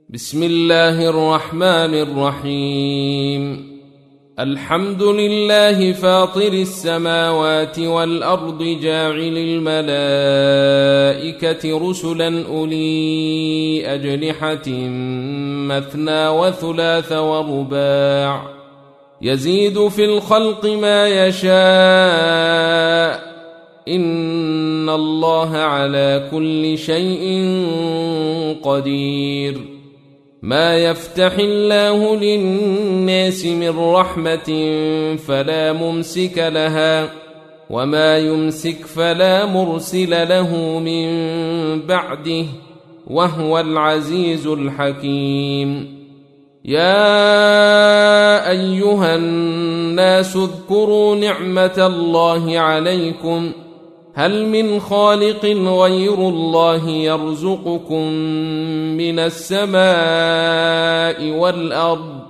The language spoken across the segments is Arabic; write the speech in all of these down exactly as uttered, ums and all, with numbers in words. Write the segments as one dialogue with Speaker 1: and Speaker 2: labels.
Speaker 1: بسم الله الرحمن الرحيم. الحمد لله فاطر السماوات والأرض جاعل الملائكة رسلا أولي أجنحة مثنى وثلاث ورباع يزيد في الخلق ما يشاء إن الله على كل شيء قدير. ما يفتح الله للناس من رحمة فلا ممسك لها وما يمسك فلا مرسل له من بعده وهو العزيز الحكيم. يا أيها الناس اذكروا نعمة الله عليكم هل من خالق غير الله يرزقكم من السماء والأرض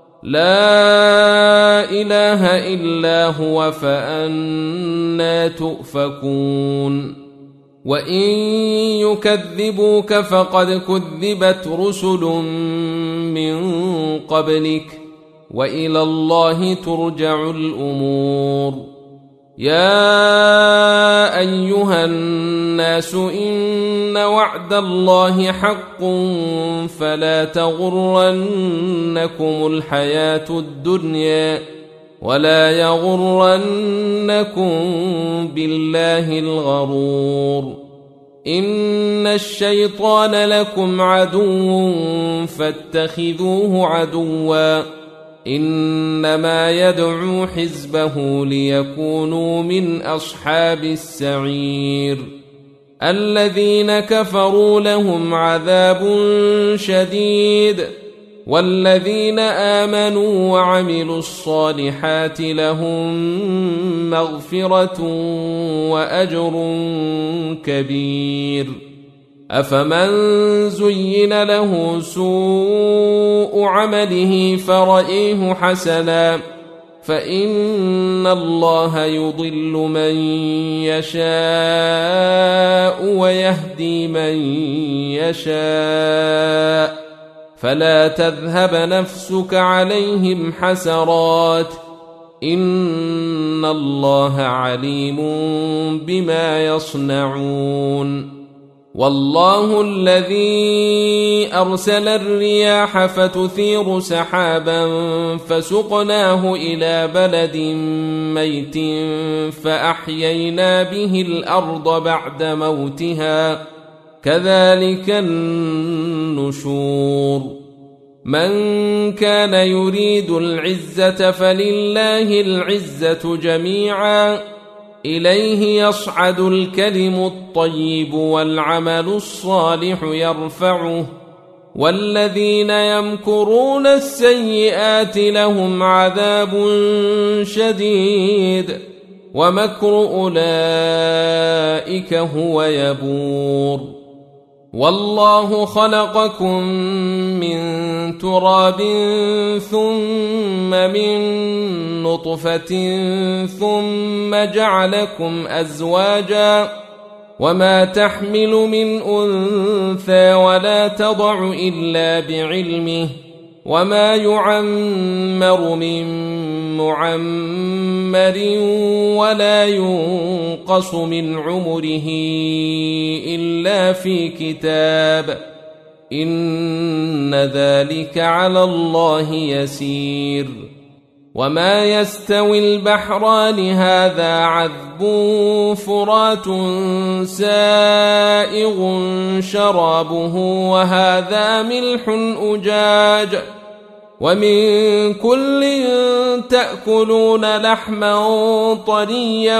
Speaker 1: لا إله إلا هو فأنى تؤفكون. وإن يكذبوك فقد كذبت رسل من قبلك وإلى الله ترجع الأمور. يا أيها الناس إن وعد الله حق فلا تغرنكم الحياة الدنيا ولا يغرنكم بالله الغرور. إن الشيطان لكم عدو فاتخذوه عدوا إنما يدعو حزبه ليكونوا من أصحاب السعير. الذين كفروا لهم عذاب شديد والذين آمنوا وعملوا الصالحات لهم مغفرة وأجر كبير. أفمن زين له سوء عمله فرأيه حسنا فإن الله يضل من يشاء ويهدي من يشاء فلا تذهب نفسك عليهم حسرات إن الله عليم بما يصنعون. والله الذي أرسل الرياح فتثير سحابا فسقناه إلى بلد ميت فأحيينا به الأرض بعد موتها كذلك النشور. من كان يريد العزة فلله العزة جميعا إليه يصعد الكلم الطيب والعمل الصالح يرفعه والذين يمكرون السيئات لهم عذاب شديد ومكر أولئك هو يبور. والله خلقكم من تراب ثم من نطفة ثم جعلكم أزواجا وما تحمل من أنثى ولا تضع إلا بعلمه وما يعمر من معمر ولا ينقص من عمره إلا في كتاب إن ذلك على الله يسير. وما يستوي البحران هذا عذب فرات سائغ شرابه وهذا ملح أجاج ومن كل تأكلون لحما طريا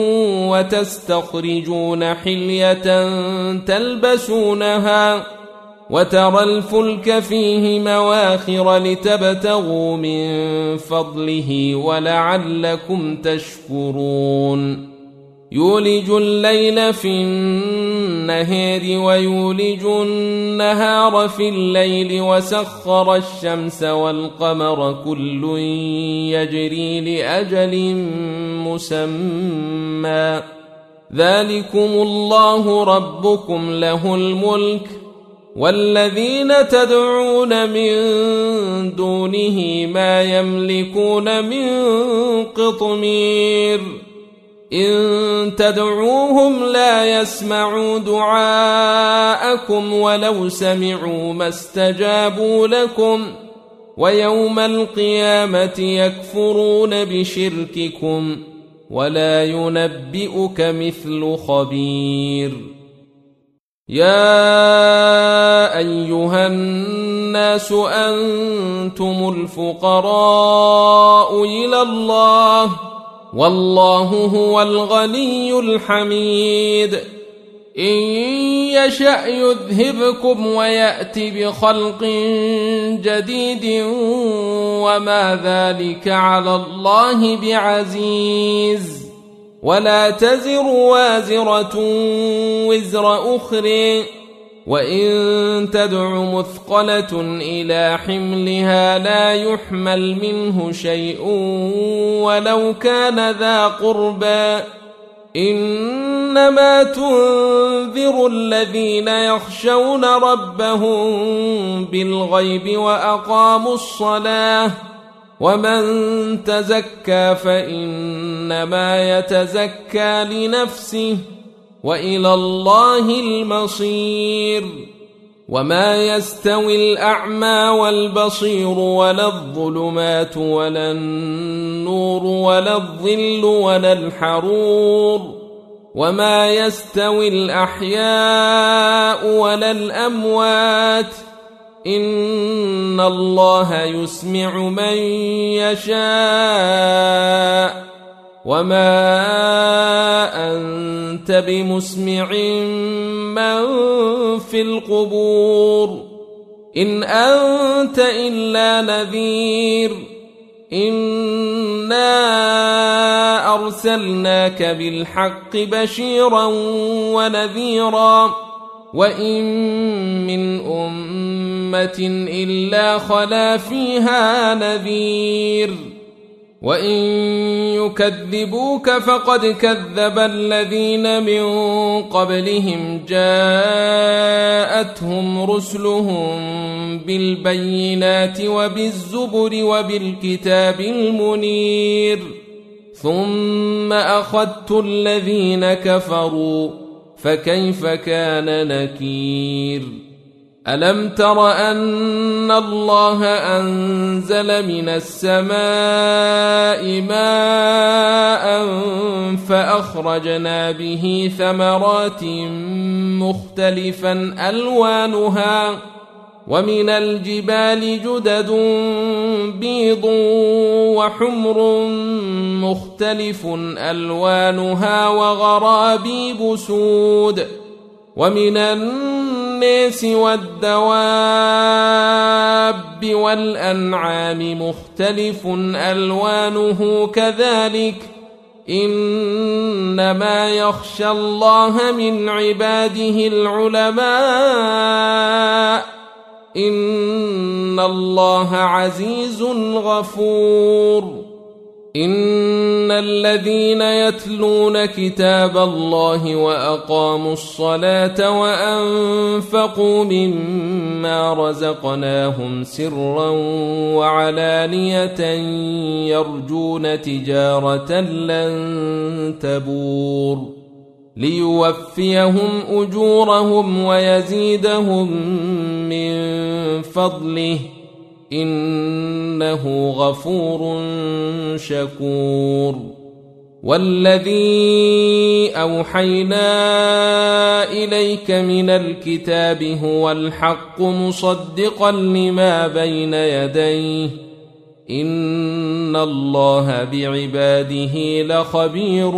Speaker 1: وتستخرجون حلية تلبسونها وترى الفلك فيه مواخر لتبتغوا من فضله ولعلكم تشكرون. يولج الليل في النهار ويولج النهار في الليل وسخر الشمس والقمر كل يجري لأجل مسمى ذلكم الله ربكم له الملك والذين تدعون من دونه ما يملكون من قطمير إن تدعوهم لا يسمعوا دعاءكم ولو سمعوا ما استجابوا لكم ويوم القيامة يكفرون بشرككم ولا ينبئك مثل خبير يا أيها الناس أنتم الفقراء إلى الله والله هو الغني الحميد إن يشأ يذهبكم ويأت بخلق جديد وما ذلك على الله بعزيز ولا تزر وازرة وزر أخرى وإن تدع مثقلة إلى حملها لا يحمل منه شيء ولو كان ذا قربى إنما تنذر الذين يخشون ربهم بالغيب وأقاموا الصلاة ومن تزكى فإنما يتزكى لنفسه وإلى الله المصير وما يستوي الأعمى والبصير ولا الظلمات ولا النور ولا الظل ولا الحرور وما يستوي الأحياء ولا الأموات إن الله يسمع من يشاء وما أنت بمسمع من في القبور إن أنت إلا نذير إنا أرسلناك بالحق بشيرا ونذيرا وإن من أمة إلا خلا فيها نذير وإن يكذبوك فقد كذب الذين من قبلهم جاءتهم رسلهم بالبينات وبالزبر وبالكتاب المنير ثم أخذت الذين كفروا فكيف كان نكير ألم تر أن الله أنزل من السماء ماء فأخرجنا به ثمرات مختلفا ألوانها ومن الجبال جدد بيض وحمر مختلف ألوانها وغرابيب سود ومن الناس والدواب والأنعام مختلف ألوانه كذلك إنما يخشى الله من عباده العلماء إن الله عزيز غفور إن الذين يتلون كتاب الله وأقاموا الصلاة وأنفقوا مما رزقناهم سرا وعلانية يرجون تجارة لن تبور ليوفيهم أجورهم ويزيدهم من فضله إنه غفور شكور والذي أوحينا إليك من الكتاب هو الحق مصدقا لما بين يديه إن الله بعباده لخبير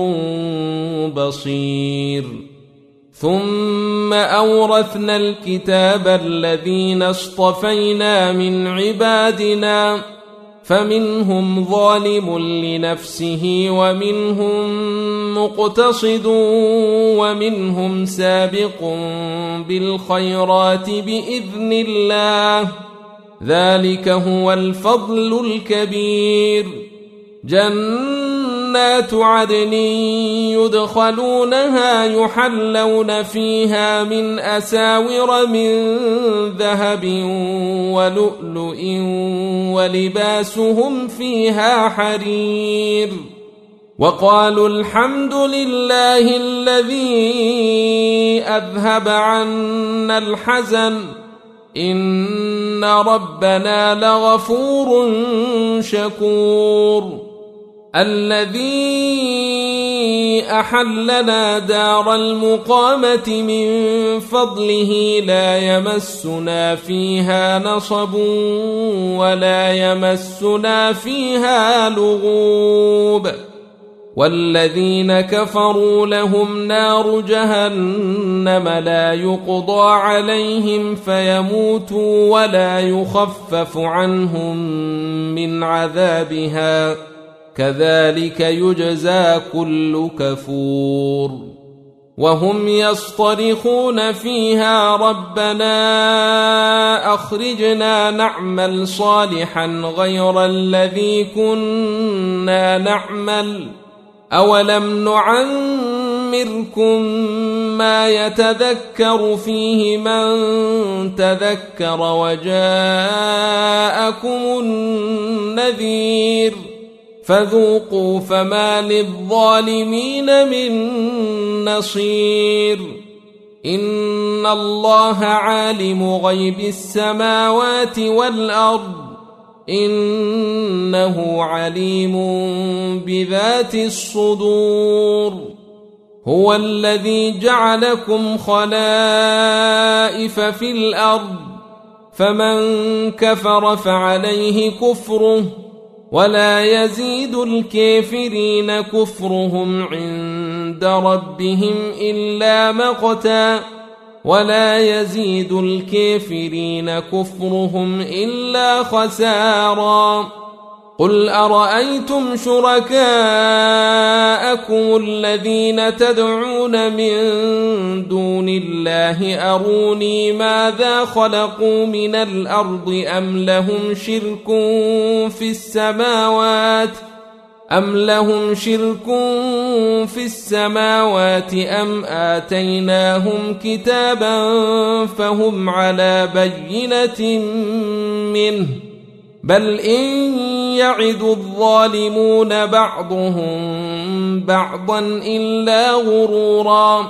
Speaker 1: بصير ثم أورثنا الكتاب الذين اصطفينا من عبادنا فمنهم ظالم لنفسه ومنهم مقتصد ومنهم سابق بالخيرات بإذن الله ذلك هو الفضل الكبير جنات جنات عدن يدخلونها يحلون فيها من أساور من ذهب ولؤلؤ ولباسهم فيها حرير وقالوا الحمد لله الذي أذهب عنا الحزن إن ربنا لغفور شكور الذي أحلنا دار المقامة من فضله لا يمسنا فيها نصب ولا يمسنا فيها لغوب والذين كفروا لهم نار جهنم لا يقضى عليهم فيموتوا ولا يخفف عنهم من عذابها كذلك يجزى كل كفور وهم يصطرخون فيها ربنا أخرجنا نعمل صالحا غير الذي كنا نعمل أولم نعمركم ما يتذكر فيه من تذكر وجاءكم النذير فذوقوا فما للظالمين من نصير إن الله عالم غيب السماوات والأرض إنه عليم بذات الصدور هو الذي جعلكم خلائف في الأرض فمن كفر فعليه كفره ولا يزيد الكافرين كفرهم عند ربهم إلا مقتا ولا يزيد الكافرين كفرهم إلا خسارا قل أرأيتم شركاءكم الذين تدعون من دون الله أروني ماذا خلقوا من الأرض أم لهم شرك في السماوات أم لهم شرك في السماوات أم آتيناهم كتابا فهم على بينة منه بل إن يعد الظالمون بعضهم بعضا إلا غرورا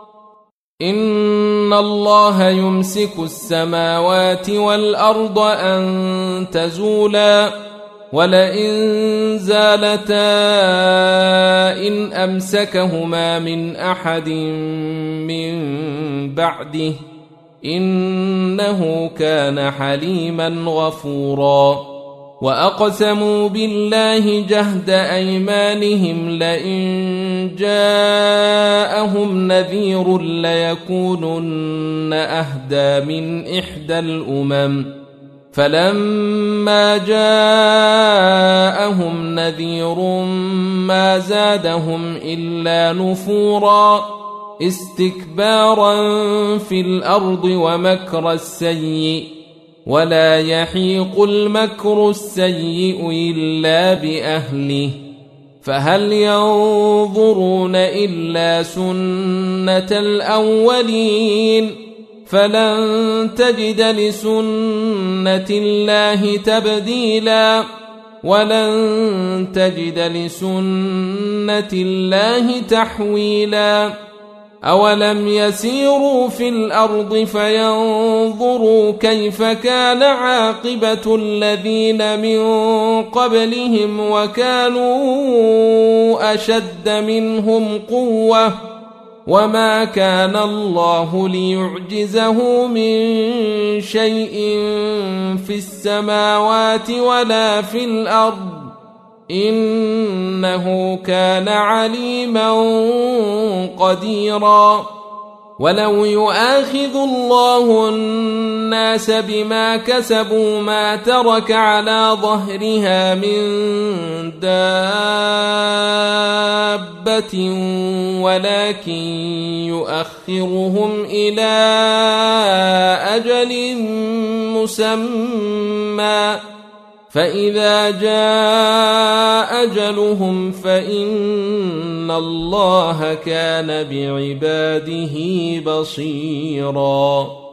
Speaker 1: إن الله يمسك السماوات والأرض أن تزولا ولئن زالتا إن أمسكهما من أحد من بعده إنه كان حليما غفورا وأقسموا بالله جهد أيمانهم لئن جاءهم نذير ليكونن أهدى من إحدى الأمم فلما جاءهم نذير ما زادهم إلا نفورا استكبارا في الأرض ومكر السيء ولا يحيق المكر السيء إلا بأهله فهل ينظرون إلا سنة الأولين فلن تجد لسنة الله تبديلا ولن تجد لسنة الله تحويلا أولم يسيروا في الأرض فينظروا كيف كان عاقبة الذين من قبلهم وكانوا أشد منهم قوة وما كان الله ليعجزه من شيء في السماوات ولا في الأرض إنه كان عليما قديرا ولو يؤاخذ الله الناس بما كسبوا ما ترك على ظهرها من دابة ولكن يؤخرهم إلى أجل مسمى فإذا جاء أجلهم فإن الله كان بعباده بصيرا.